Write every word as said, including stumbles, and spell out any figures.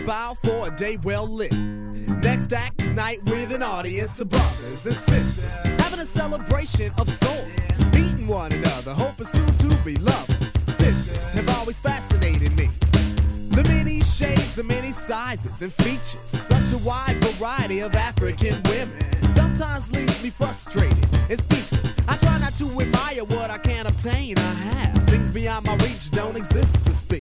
bow for a day well lit. Next act is night with an audience of brothers and sisters, having a celebration of sorts, meeting one another, hoping soon to be lovers. Sisters have always fascinated me. The many shades, the many sizes and features, such a wide variety of African women, sometimes leaves me frustrated and speechless. I try not to admire what I can't obtain. I have things beyond my reach, don't exist